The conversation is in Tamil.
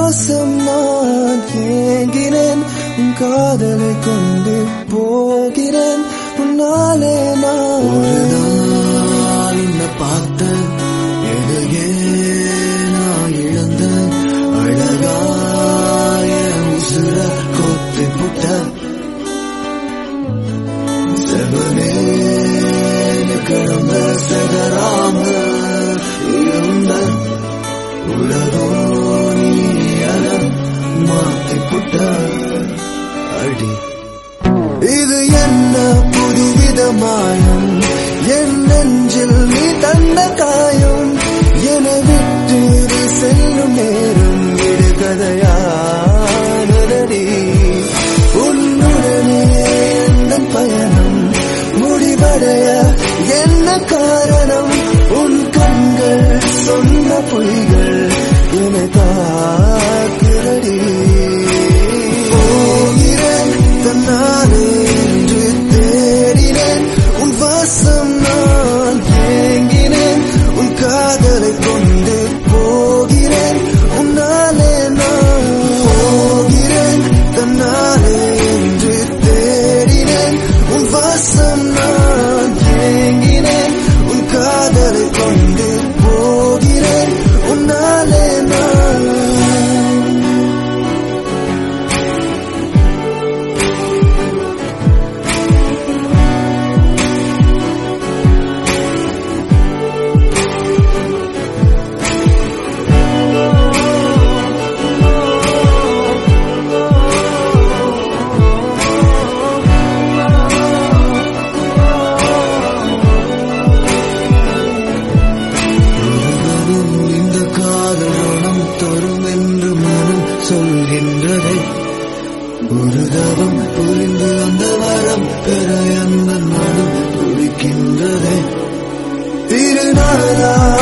மாசம் நான் ஏங்கினேன், உன் காதலை கொண்டு போகிறேன். உன்னாலே நான் ஒரு நாள் உன்னை பார்த்தேன், எதையே நான் இழந்தேன். அழகாய உசுர கொத்தி புட்ட செவனே கடந்த செதராம இருந்த உலகம் நீ அத மாத்தி புட்ட அடி. இது என்ன புதுவித மாயம், என் நெஞ்சில் நீ தந்த காயம். என விட்டு நீ செல்லும் நேரம் விடுகதையானதடி. உன்னுடனே எந்த பயணம் முடிவடைய என்ன காரணம்? உன் கண்கள் சொன்ன பொய்கள் என்னை தாக்குதடி. போகிறேன் தன்னாலே என்று தேடினேன், உன் வாசம் நான் ஏங்கினேன். உன் காதலை கொண்டு போகிறேன், உன்னாலே நான் போகிறேன் தன்னாலே என்று தேடினேன். உன் வாசம் நான் ஏங்கினேன், உன் காதலை கொண்டு போகிறேன், உன்னாலே நான். இந்த காதலும் தரும் என்று மனம் சொல்கின்றதே. ஒரு தவம் புரிந்து அந்த வரம் பெற அந்த மனம் துடிக்கின்றதே. திருநாளா